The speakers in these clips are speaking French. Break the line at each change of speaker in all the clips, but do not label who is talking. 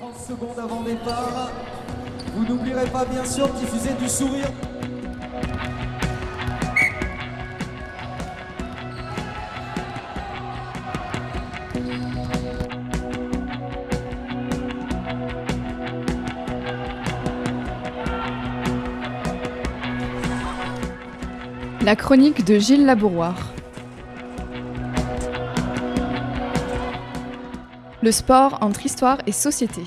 30 secondes avant départ. Vous n'oublierez pas bien sûr de diffuser du sourire.
La chronique de Gilles Labouroire. Le sport entre histoire et société.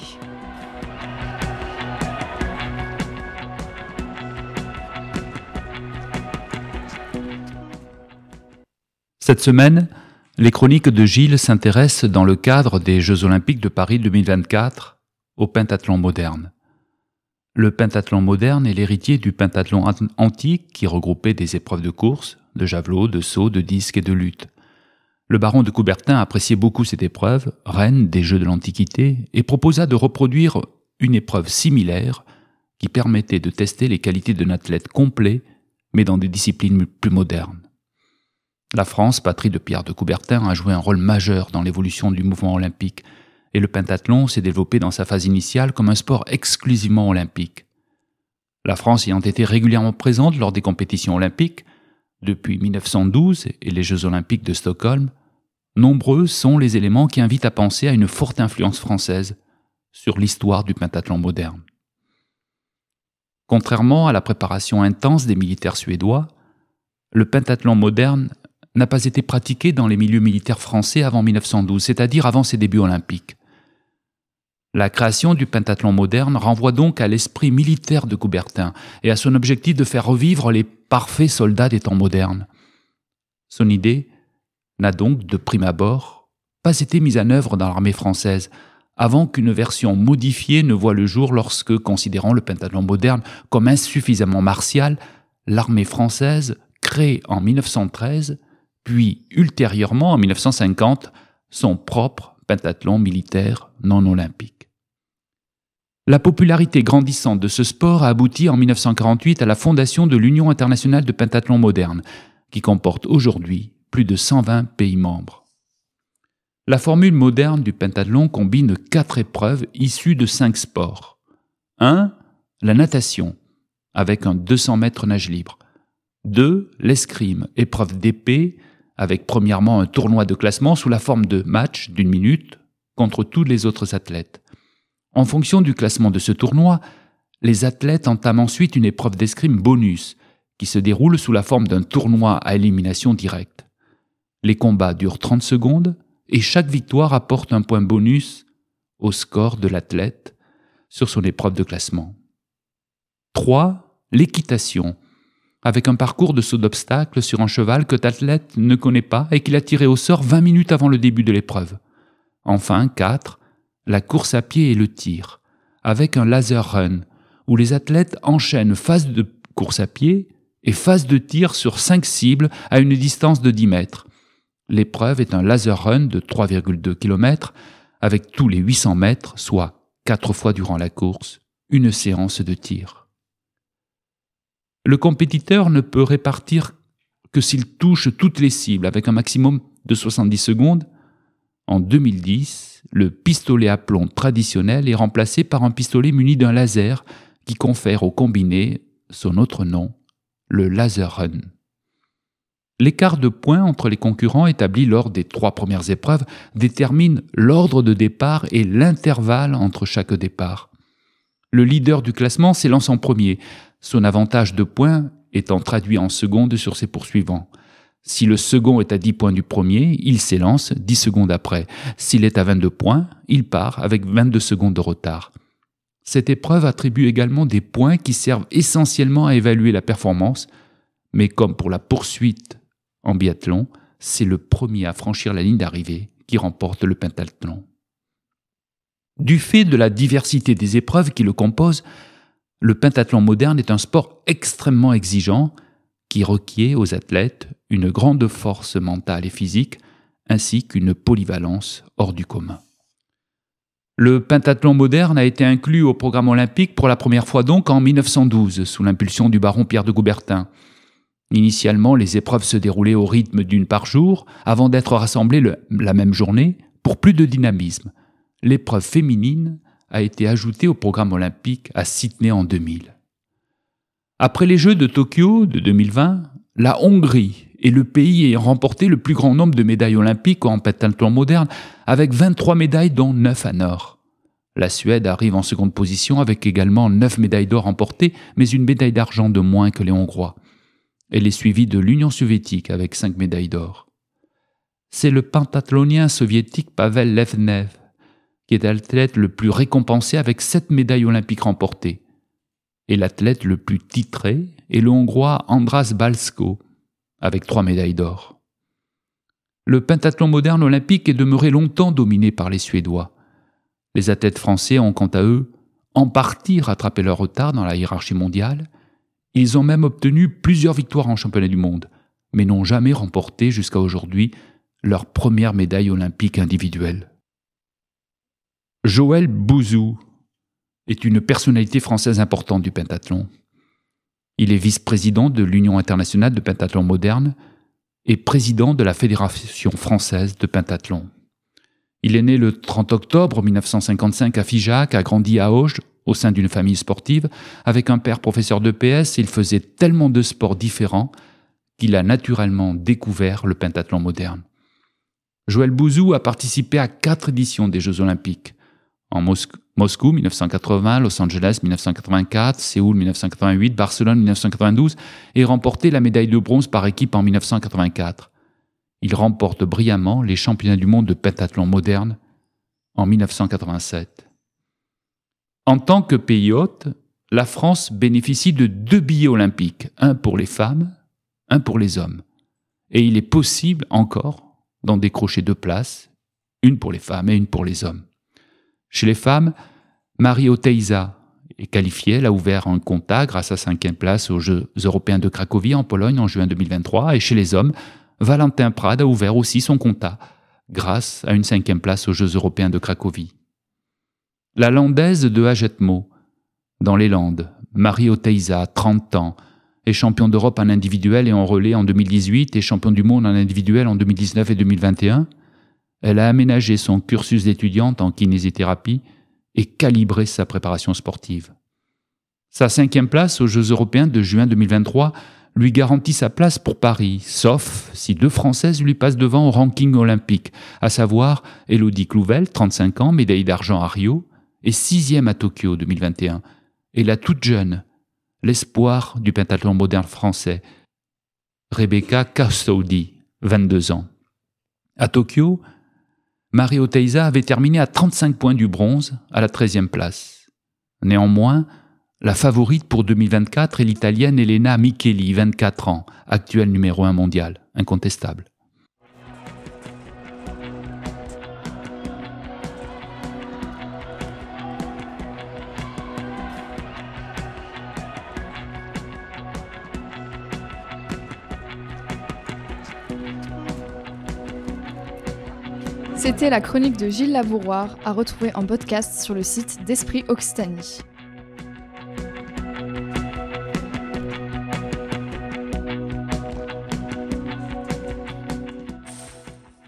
Cette semaine, les chroniques de Gilles s'intéressent dans le cadre des Jeux Olympiques de Paris 2024 au pentathlon moderne. Le pentathlon moderne est l'héritier du pentathlon antique qui regroupait des épreuves de course, de javelot, de saut, de disque et de lutte. Le baron de Coubertin appréciait beaucoup cette épreuve, reine des Jeux de l'Antiquité, et proposa de reproduire une épreuve similaire qui permettait de tester les qualités d'un athlète complet, mais dans des disciplines plus modernes. La France, patrie de Pierre de Coubertin, a joué un rôle majeur dans l'évolution du mouvement olympique, et le pentathlon s'est développé dans sa phase initiale comme un sport exclusivement olympique. La France ayant été régulièrement présente lors des compétitions olympiques, depuis 1912 et les Jeux olympiques de Stockholm, nombreux sont les éléments qui invitent à penser à une forte influence française sur l'histoire du pentathlon moderne. Contrairement à la préparation intense des militaires suédois, le pentathlon moderne n'a pas été pratiqué dans les milieux militaires français avant 1912, c'est-à-dire avant ses débuts olympiques. La création du pentathlon moderne renvoie donc à l'esprit militaire de Coubertin et à son objectif de faire revivre les parfaits soldats des temps modernes. Son idée n'a donc, de prime abord, pas été mise en œuvre dans l'armée française, avant qu'une version modifiée ne voie le jour lorsque, considérant le pentathlon moderne comme insuffisamment martial, l'armée française crée en 1913, puis ultérieurement en 1950, son propre pentathlon militaire non olympique. La popularité grandissante de ce sport a abouti en 1948 à la fondation de l'Union internationale de pentathlon moderne, qui comporte aujourd'hui plus de 120 pays membres. La formule moderne du pentathlon combine 4 épreuves issues de 5 sports. 1. La natation, avec un 200 mètres nage libre. 2. L'escrime, épreuve d'épée, avec premièrement un tournoi de classement sous la forme de match d'1 minute contre tous les autres athlètes. En fonction du classement de ce tournoi, les athlètes entament ensuite une épreuve d'escrime bonus qui se déroule sous la forme d'un tournoi à élimination directe. Les combats durent 30 secondes et chaque victoire apporte un point bonus au score de l'athlète sur son épreuve de classement. 3. L'équitation, avec un parcours de saut d'obstacle sur un cheval que l'athlète ne connaît pas et qu'il a tiré au sort 20 minutes avant le début de l'épreuve. Enfin, 4. La course à pied et le tir, avec un laser run, où les athlètes enchaînent phase de course à pied et phase de tir sur 5 cibles à une distance de 10 mètres. L'épreuve est un laser run de 3,2 km, avec tous les 800 mètres, soit 4 fois durant la course, une séance de tir. Le compétiteur ne peut répartir que s'il touche toutes les cibles, avec un maximum de 70 secondes. En 2010, le pistolet à plomb traditionnel est remplacé par un pistolet muni d'un laser qui confère au combiné son autre nom, le laser run. L'écart de points entre les concurrents établi lors des 3 premières épreuves détermine l'ordre de départ et l'intervalle entre chaque départ. Le leader du classement s'élance en premier, son avantage de points étant traduit en secondes sur ses poursuivants. Si le second est à 10 points du premier, il s'élance 10 secondes après. S'il est à 22 points, il part avec 22 secondes de retard. Cette épreuve attribue également des points qui servent essentiellement à évaluer la performance, mais comme pour la poursuite en biathlon, c'est le premier à franchir la ligne d'arrivée qui remporte le pentathlon. Du fait de la diversité des épreuves qui le composent, le pentathlon moderne est un sport extrêmement exigeant qui requiert aux athlètes une grande force mentale et physique, ainsi qu'une polyvalence hors du commun. Le pentathlon moderne a été inclus au programme olympique pour la première fois donc en 1912, sous l'impulsion du baron Pierre de Coubertin. Initialement, les épreuves se déroulaient au rythme d'une par jour, avant d'être rassemblées la même journée pour plus de dynamisme. L'épreuve féminine a été ajoutée au programme olympique à Sydney en 2000. Après les Jeux de Tokyo de 2020, la Hongrie est le pays ayant remporté le plus grand nombre de médailles olympiques en pentathlon moderne, avec 23 médailles dont 9 en or. La Suède arrive en seconde position avec également 9 médailles d'or remportées, mais une médaille d'argent de moins que les Hongrois. Elle est suivie de l'Union soviétique avec 5 médailles d'or. C'est le pentathlonien soviétique Pavel Levnev qui est l'athlète le plus récompensé avec 7 médailles olympiques remportées. Et l'athlète le plus titré est le Hongrois András Balczó avec 3 médailles d'or. Le pentathlon moderne olympique est demeuré longtemps dominé par les Suédois. Les athlètes français ont quant à eux en partie rattrapé leur retard dans la hiérarchie mondiale. Ils ont même obtenu plusieurs victoires en championnat du monde, mais n'ont jamais remporté jusqu'à aujourd'hui leur première médaille olympique individuelle. Joël Bouzou est une personnalité française importante du pentathlon. Il est vice-président de l'Union internationale de pentathlon moderne et président de la Fédération française de pentathlon. Il est né le 30 octobre 1955 à Figeac, a grandi à Auch, au sein d'une famille sportive. Avec un père professeur d'EPS, il faisait tellement de sports différents qu'il a naturellement découvert le pentathlon moderne. Joël Bouzou a participé à 4 éditions des Jeux olympiques. En Moscou 1980, Los Angeles 1984, Séoul 1988, Barcelone 1992 et remporté la médaille de bronze par équipe en 1984. Il remporte brillamment les championnats du monde de pentathlon moderne en 1987. En tant que pays hôte, la France bénéficie de 2 billets olympiques, un pour les femmes, un pour les hommes. Et il est possible encore d'en décrocher 2 places, une pour les femmes et une pour les hommes. Chez les femmes, Marie Oteiza est qualifiée, elle a ouvert un quota grâce à 5e place aux Jeux européens de Cracovie en Pologne en juin 2023. Et chez les hommes, Valentin Prade a ouvert aussi son quota grâce à une 5e place aux Jeux européens de Cracovie. La landaise de Hagetmo, dans les Landes, Marie Oteiza, 30 ans, est championne d'Europe en individuel et en relais en 2018 et championne du monde en individuel en 2019 et 2021. Elle a aménagé son cursus d'étudiante en kinésithérapie et calibré sa préparation sportive. Sa 5e place aux Jeux européens de juin 2023 lui garantit sa place pour Paris, sauf si 2 Françaises lui passent devant au ranking olympique, à savoir Élodie Clouvel, 35 ans, médaille d'argent à Rio, et 6e à Tokyo 2021, et la toute jeune, l'espoir du pentathlon moderne français, Rebecca Kastoudi, 22 ans. À Tokyo, Marie Oteiza avait terminé à 35 points du bronze, à la 13e place. Néanmoins, la favorite pour 2024 est l'Italienne Elena Micheli, 24 ans, actuelle numéro 1 mondial, incontestable.
C'était la chronique de Gilles Labouroir, à retrouver en podcast sur le site d'Esprit Occitanie.